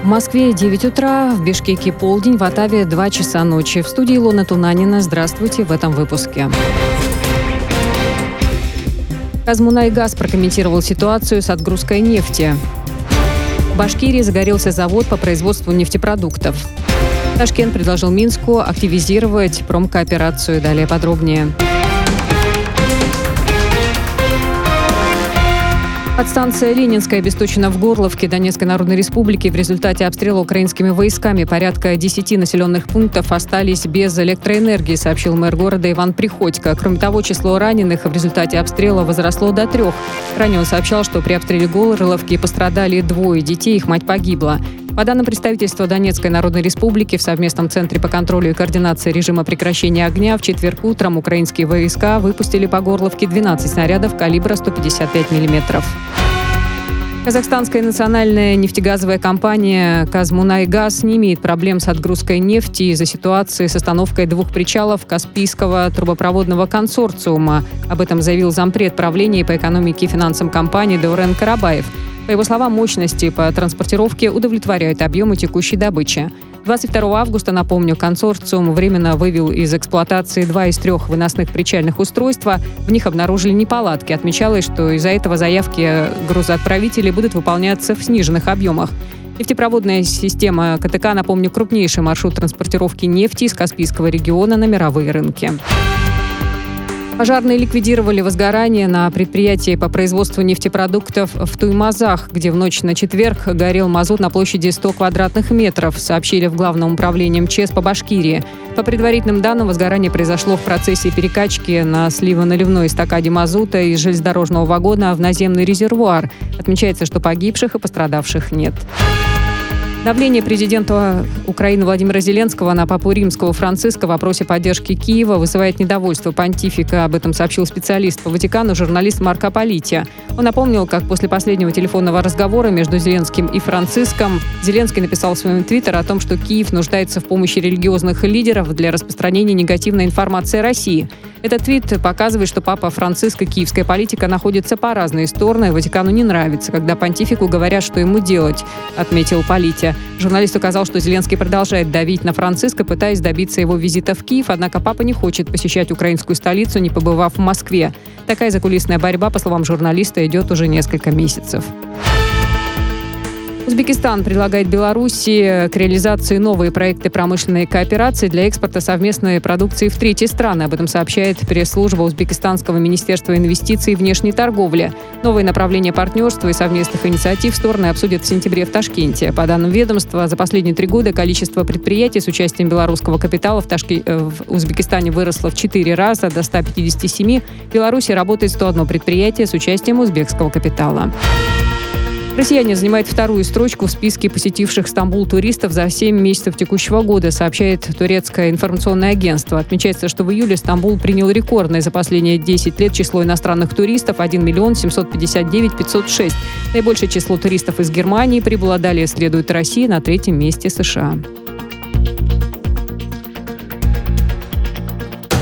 В Москве 9 утра, в Бишкеке полдень, в Оттаве 2 часа ночи. В студии Илона Тунанина. Здравствуйте в этом выпуске. Казмунайгаз прокомментировал ситуацию с отгрузкой нефти. В Башкирии загорелся завод по производству нефтепродуктов. Ташкент предложил Минску активизировать промкооперацию. Далее подробнее. Подстанция Ленинская обесточена в Горловке Донецкой Народной Республики. В результате обстрела украинскими войсками порядка 10 населенных пунктов остались без электроэнергии, сообщил мэр города Иван Приходько. Кроме того, число раненых в результате обстрела возросло до 3. Ранее он сообщал, что при обстреле Горловки пострадали 2 детей, их мать погибла. По данным представительства Донецкой Народной Республики, в совместном центре по контролю и координации режима прекращения огня в четверг утром украинские войска выпустили по Горловке 12 снарядов калибра 155 мм. Казахстанская национальная нефтегазовая компания «Казмунайгаз» не имеет проблем с отгрузкой нефти из-за ситуации с остановкой 2 причалов Каспийского трубопроводного консорциума. Об этом заявил зампред правления по экономике и финансам компании Даурен Карабаев. По его словам, мощности по транспортировке удовлетворяют объемы текущей добычи. 22 августа, напомню, консорциум временно вывел из эксплуатации 2 из 3 выносных причальных устройства. В них обнаружили неполадки. Отмечалось, что из-за этого заявки грузоотправителей будут выполняться в сниженных объемах. Нефтепроводная система КТК, напомню, крупнейший маршрут транспортировки нефти из Каспийского региона на мировые рынки. Пожарные ликвидировали возгорание на предприятии по производству нефтепродуктов в Туймазах, где в ночь на четверг горел мазут на площади 100 квадратных метров, сообщили в Главном управлении МЧС по Башкирии. По предварительным данным, возгорание произошло в процессе перекачки на сливо-наливной эстакаде мазута из железнодорожного вагона в наземный резервуар. Отмечается, что погибших и пострадавших нет. Давление президента Украины Владимира Зеленского на папу римского Франциска в вопросе поддержки Киева вызывает недовольство понтифика. Об этом сообщил специалист по Ватикану, журналист Марко Полити. Он напомнил, как после последнего телефонного разговора между Зеленским и Франциском Зеленский написал в своем твиттере о том, что Киев нуждается в помощи религиозных лидеров для распространения негативной информации о России. Этот твит показывает, что папа Франциск и киевская политика находятся по разные стороны, и Ватикану не нравится, когда понтифику говорят, что ему делать, отметил Полити. Журналист указал, что Зеленский продолжает давить на Франциска, пытаясь добиться его визита в Киев, однако папа не хочет посещать украинскую столицу, не побывав в Москве. Такая закулисная борьба, по словам журналиста, идет уже несколько месяцев. Узбекистан предлагает Беларуси к реализации новые проекты промышленной кооперации для экспорта совместной продукции в третьи страны. Об этом сообщает пресс-служба Узбекистанского министерства инвестиций и внешней торговли. Новые направления партнерства и совместных инициатив стороны обсудят в сентябре в Ташкенте. По данным ведомства, за последние 3 года количество предприятий с участием белорусского капитала в Узбекистане выросло в 4 раза до 157. В Беларуси работает 101 предприятие с участием узбекского капитала. Россияне занимают 2-ю строчку в списке посетивших Стамбул туристов за 7 месяцев текущего года, сообщает турецкое информационное агентство. Отмечается, что в июле Стамбул принял рекордное за последние 10 лет число иностранных туристов – 1 759 506. Наибольшее число туристов из Германии прибыло, далее следует Россия, на 3-м месте США.